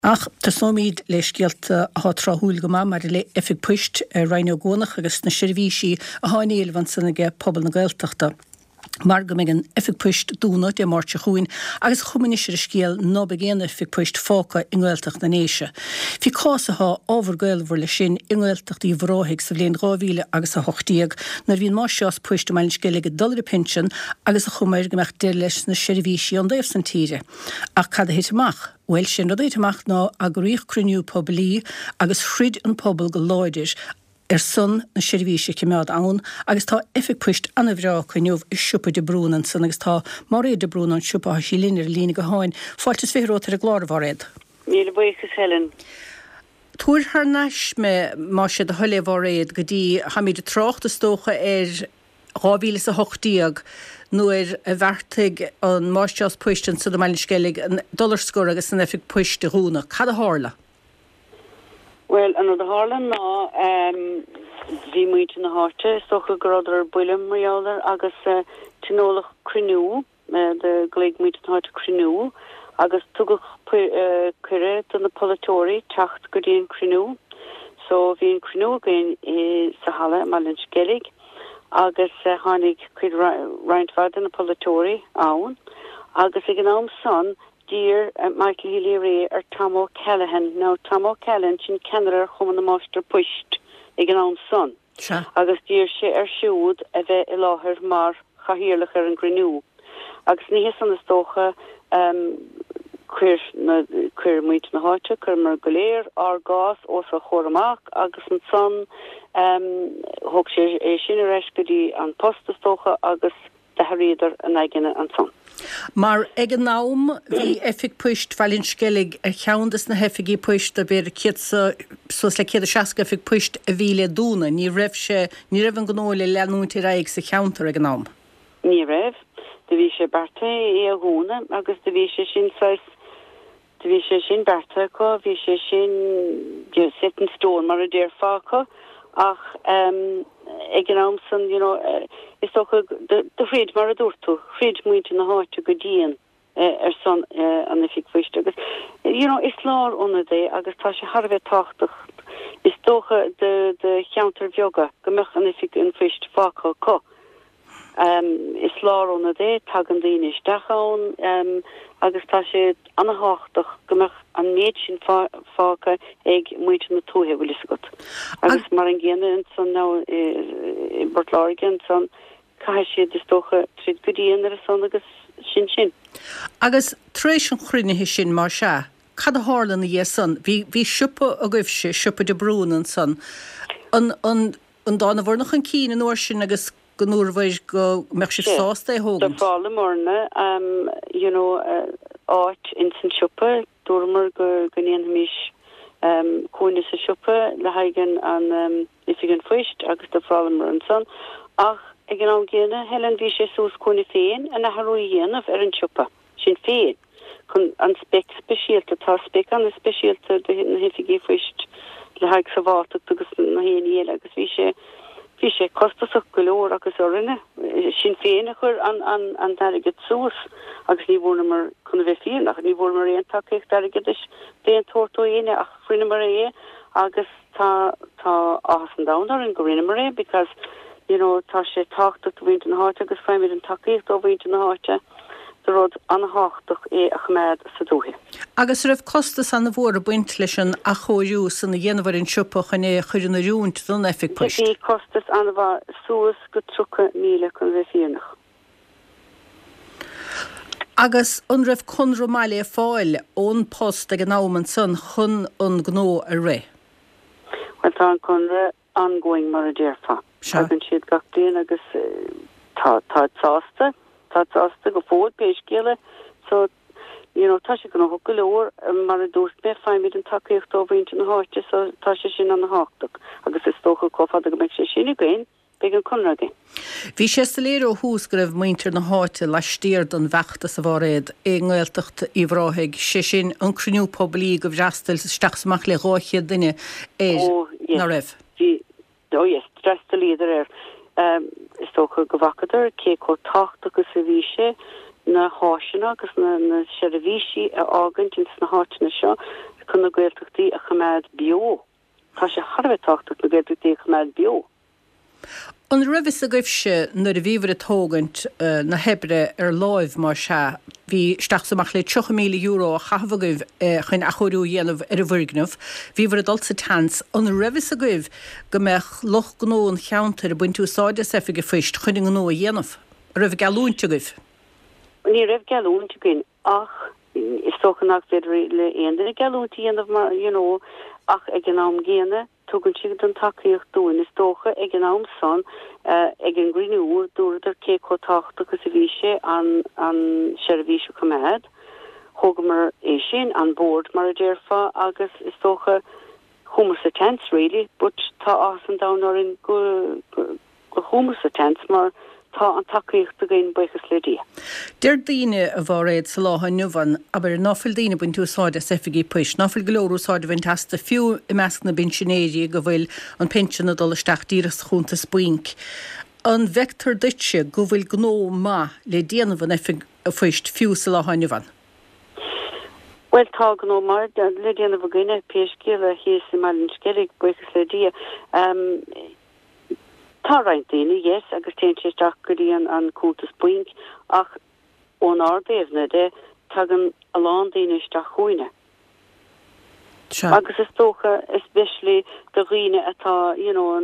Ach, tá sómíd leis gialta há trahúil go mar le effig puist reinine gónach agus na sirvísí a háíil van sannaige pobl na gailteachta. Mar go mégin effig puist dúna de máte chuin agus chuminisir scéal nó begéana effig puist fáca inghilteach na néise. Fi cásaá ábhargailhar le sin inghilteach í bhráigh sa bblion 2000 agus a 8 nar bhíon má seás puist meilin sciige $1 pension agus a chuméir gomeach de leis na sirvísí an daobh san tíre. Ach cad a héiteach. Well sin rud éiteach ná a goríoch cruniú poblí agus chrid an pobl go láidir son na sirvíise cimimiad ann, agus tá effig puist anmhrá chuineh is siúpa de brúnan san agus tá mar de brúnan siúpa a sílinir lína go háin, fáiltas férótar a glárhharéad. Míle buchas Helen. Túair th neis me má sé a thuléhharéad go dtí haimiid de trácht a stócha 2008 nuair a bharrtaigh an máisteás puistin sa meilin scilig an $1 agus an effig puist de húna. Cad a hála? Well, an de Harlan ná bhí muoite na háte, socha gradar builim marjouler agus tinólach crinú, de gléig muoite na háte crinú, agus tugach cuire don na polatóri tacht go dtíon crinú, so bhíon crinú gain sa hala meilin scilig, agus hánig cuid reinintfad na polatóri ann, agus ag an am son, Dear Michael Healy Ray Tom O'Callaghan. Now Tom O'Callaghan sin Canada chum na master pushed ag an am son. Agus dear sé siúd a bheith I láthir mar chahiirlach an grinú. Agus ní an na stócha cuir muoit na háte, cuir mar goléir ar gás os a choramach agus an son thug sé sin a reis go dtí an posta stócha agus de haríidir an aigeine an son. Mar ag an nám hí effig puist bhailinn scilig a cheandas na hefigí puist a beir sos le 160 effig puist a bhíle dúna, ní raibh an gnóla leanúnti raig sa cheantar ag an nám. Ní raibh, de bhí sé barta a húna agus de bhí sé sin barta có, bhí sé sin sit an stón mar a déir fácha ach ag an nám san, is toch de frid mar a dúirtú, frid muoite na háte go dtíon son an effig puist agus. Is lár óna dé agus tá sé Harbheith táchtach. Is tócha de cheantar bheoga gombeach an effig an puist fácha có. Is lár óna dé tag an daoine stachán agus tá sé anhachtach gombeach an méid sin fácha ag muoite na túthe bhfuil is got. Agus mar an ggéine san ná I Bortlárigan san cai sé is tócha tríd go dtíon ar a son agus sin. Agus trééis an chruinethe sin mar se, cad a hálan a san, hí siúpa a goibh sé siúpa de brúnan san. An dána bhar nach an cín an uair sin agus go núrhaid go meach sé sásta hógan. De fála mórna, áit in san siúpa, dúrmar go níon mis cúine sa siúpa le haigen an ifigin fuist agus de fála mar an san. Ach, ag an am ggéine, Helen bhí sé sús cúine féin a na harú dhéanamh ar an siúpa, sin féin. Chun an spec speisialta, tá spec an speisialta de na hifigí fuist le haig sa bháteach agus na héanaí agus bhí sé costasach go leor agus orinne, sin féin a chur an darigid sús agus ní bhna mar chun bheith féin ach ní bhna mar réon takeíocht darigid is déon tuairtó dhéine ach fuine mar agus tá áhas an dánar an go rinne mar because tá sé táchtach do bhaint an háte agus feimid an takeíocht ó bhaint an háte de rud anhachtach a chméad sa dúthe. Agus raibh costas an na bhór a buint leis an a chóirú san na dhéanamhar in siúpa chuine chuir na rúnt don effig puist. Bhí costas an bhar súas go 3,000 chun bheith féinach. Agus an raibh chun romáile fáil ón post ag an náman san chun an gnó a ré. Well tá an chunra ongoing mar a déirfa. Agan siad gach déan agus tá sásta go fód béis géile, so tá sé gan go leor mar a dúirt be feimid an takeíocht ó bhaint na háte, so tá sé sin an na háach agus is tócha cófad go meid sé sinna gain be an chunragé. Bhí sé sa léir ó hús go raibh muintir na háte le stíir don bheachta sa bhréad ghilteacht I bhráigh sé sin an cruniú poblí go bhreastal staachsamach le ráchiad duine na raibh. Yes, stressed líder is tócha go bhacadar cé có tácht agus sa bhíse na háisina agus na seirbhísí a ágant in na háitina seo chun na gaeltachtaí a chumad bio. Tá sé Harbheith táchtach na gaeltachtaí a chumad bio. An rivis a goibse nar a bhíomhar a tógant na hebre láimh mar se, hí staachsamach le 3 milliún euro a chahagah chun a choirú dhéanamh a bhirgnamh, bhíomhar a dulsa tans, an rivis a goibh go meach loch gnó an cheantar a buin túsáide sefa go fist chuin an gnó a dhéanamh. Rih galúnte goibh. Ní raibh galúnte gin ach is sochanach féidir le éanaine galúnta dhéanamh mar ach ag an am géine tugann siad an takeíocht dúin is dócha ag an am son ag an grinú dúidir cé cotáachta agus a bhí sé an seirbhísio cumad thugamar é sin an board mar a déirfa agus is dócha humor sa tents really, but tá as an dánarin go humor sa tents mar tá an takeíocht a gin buchas le dia. Deir daine a bhar réad sa látha nuvan, aber náfil daine buin túsáide sefigí puis, náfil golóúsáide bhain tasta fiú i measc na binsinéri go bhfuil an pension a dul isteach díras chunta spúink. An vector ditse go bhfuil gnó má le déanamhan effig a fuist fiú sa látha nuvan. Well tá gnó mar le déanamh gine péiscéil a híos i malin skerig buchas le dia. Tá rein daine, yes, agus téan sé isteach go dtí an cúntas buink, ach ón ardéimhne de tagan a lán daine isteach chuoine. Agus is tócha especially do riine atá,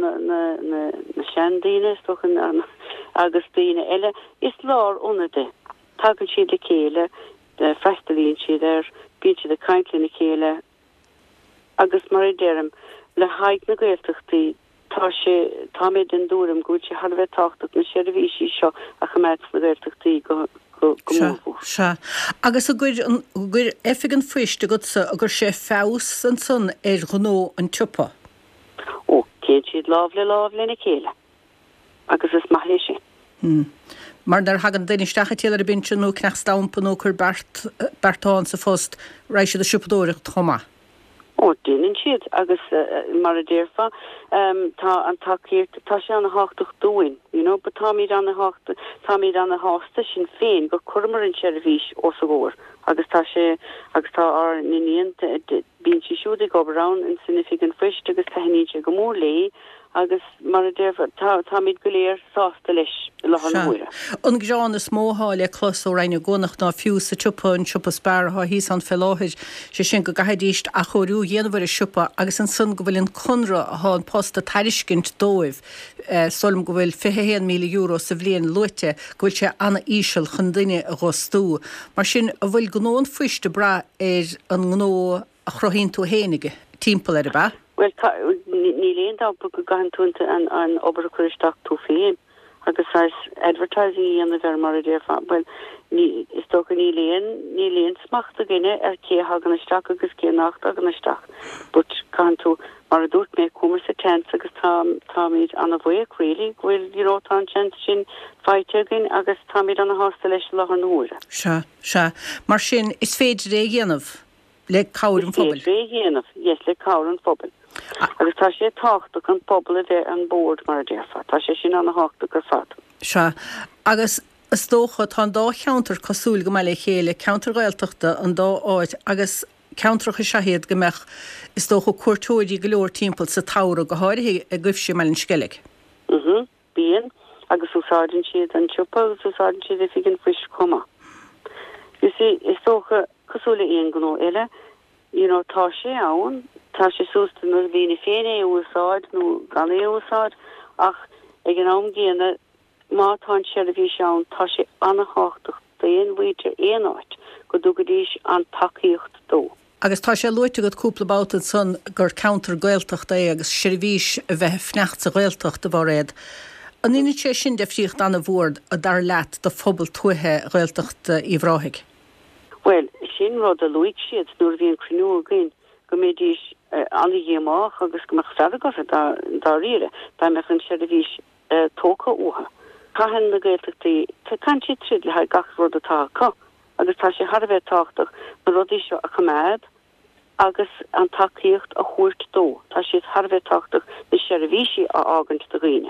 na sean daine, is tócha agus daine eile, is lár unade. Tagan siad le céile, de freistalíonn siad bíonn siad a caintlí na céile, agus mar déirim le haig na gaeltachtaí tá méid den dúram gúil sé Harbheith táchtach na seirbhísí seo a chumad na gaeltachtaí go mór. Se. Agus a gur effig an fuiste gotsa agur sé fás an son gnó an tupa. Ó, cén siad láh le na céile. Agus is maithé sé. Mar dar hagan daine stachatíal ar a binse nó cnach stampa nó chur Bertáin sa fóst rééis siad a siúpadóireacht chomá. Ó, déanann siad agus mar a déirfa tá an takeíocht tá sé an háchtach dúin, ba tá míad an hásta sin féin go chumar an seirbhís ó sa ggóir agus tá ar naíon bíonn si siúda go rán in significant frist agus taníide go mór lé agus mar a déirfa tá míad go léir sásta leis le an muire. An gráin is mótháil clos ó reinine gonach ná fiú sa tupa an tupa spáirtha hís an felláid sé sin go gaidíist a chorú dhéanamhar a siúpa agus an sun go bhfuil an conra a há an posta tariscint dóibh solm go bhfuil 5 milliún euro sa bblion luite go bhfuil sé anna ísisiil chun duine a ghostú. Mar sin a bhfuil gnóin fuiste bra an gnó a chrohín tú héinige timppla ar ba? Well, ní léon dá go gahan túnta an obair chuisteach tú féin agus advertising an a bhar mar a déirfa. Well, is tócha ní léon smachta gine ar cé hagan isteach agus cé nacht agan isteach. But gahan tú mar a dúirt mé cumar sa tent agus tá míad an a bhuiag really, bhfuil tá an tent sin feite gin agus tá míad an a hásta leis le an úra. Se. Mar sin is féidir é dhéanamh le cabhair an phobal. Yes, le cabhair an phobal. Agus tá sé táchtach an pobl an board mar a déirfa. Tá sé sin an a háchtach ar fad. Se. Agus is dócha tá dá cheantar cosúil go meile chéile ceantar gailteachta an dá áid agus ceantracha sehéad go meach is dócha cuairtóidí go leor timppla sa tára go háirithe a gcuibh sé meilin sceilg. Bíon agus úsáidin siad an tupa agus úsáidin siad a figan fuis comma. You see, is dócha cosúla éon gnó eile, tá sé ann, tá sé sústa nó bhína féine úsáid nó gan úsáid ach ag an am géana má tá seirbhí seán tá sé anna háchtach daon bhuiidir éonáid go dúgadíos an takeíocht dó. Agus tá sé luite go cúplabáta san gur counter gailteach é agus seirbhís a bheith fnecht sa gailteach de bhar réad. An ine sé sin de fríocht anna bhórd a dar leat de phobal tuathe gailteach i bhráthig. Well, sin rud a luig siad nuair bhíon crinú gin go méidís anna dhéamach agus go meach feagas dá riire, ba meach an seirbhís tócha uha. Cahan na gailteachtaí tá can siad tríd le haid gach rud atá cá, agus tá sé Harbheith táchtach na rudí seo a chumad agus an takeíocht a chuirt dó. Tá siad Harbheith táchtach na seirbhísí a ágant do riine.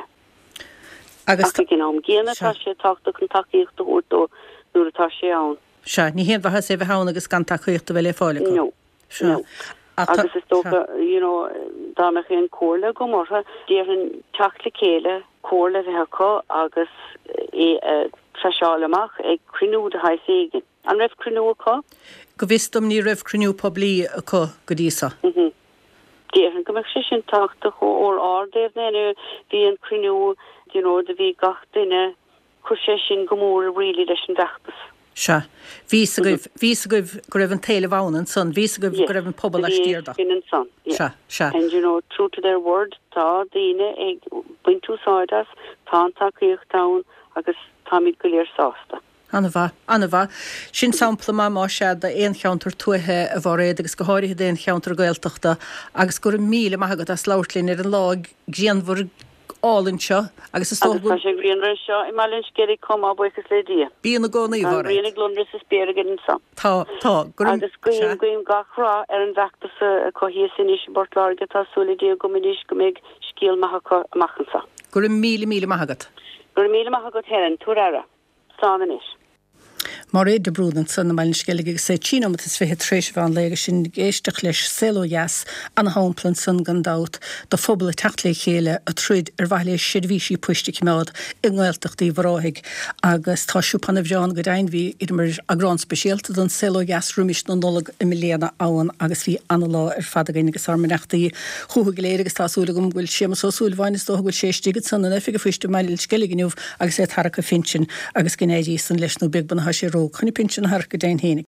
Agus gin am géana tá sé táchtach an takeíocht a chuirt dó nuair atá sé ann. Se, ní héan bhatha sé bheith hána agus gan takeíocht a bheith le fála. No. agus is tócha dána chéan cóla go mórtha déir an teachla céile cóla bheitcha agus treisiálamach ag crinú de haid féigen. An raibh crinú aá? Go bhistom ní raibh crinú poblí aá go dísa. Déan go meach sin táachta ó ádéhna bhí an crinú de bhí gach duine chu sé sin gomór rilí leis an dachtas. Se. Ví a goibh go raibh an téile bhánan san, ví a goibh go raibh an pobl a stíirda. Se. And true to their word, tá daine ag buin túsáidas, tá takeíocht agus táid go léir sásta. Anna bha. Sin sampla má sead a éon cheantar tuathe a bhar réad agus go háirithe déon cheantar gailteachta agus gur míle maigad as láirtlín ar an lág ghéanmhar álinn seo agus is sé bhíon seo i máilinn scéirí comá buchas le dia. Bíon na gcónaí bhar. Bíon glunris is spéir gin sa. Tá. Agus goim gachrá ar an bheachtas a cohíos sin is bortláirge tásúla dia go minis go méid scíal machchansa. Gur míle maigad. Gur míle maigad heran túrara. Sánan is. Mar de brúdan san na mailin skeige sé China mat is fé tréis van leige sin géisteach leis selojas an háplan san gandát de fobal tachtla chéile a trúid bhaile sidvíí puiste cimad i ghilteachtaí bhráig agus táisiú panmhán go dainhí mar a grán speisialta don selojas rumis nó nólag i milliana áhan agus bhí anlá ar fadagaine agus armanachtaí chuúgaléir agus tásúla gom bhfuil sémas sósúlhhaine do bhfuil séistigad san an efige fuiste meile skeigeniuh agus é tarcha finsin agus gnéidí san leis nó big ban hasí ró chuna pinsin har go déin hénig.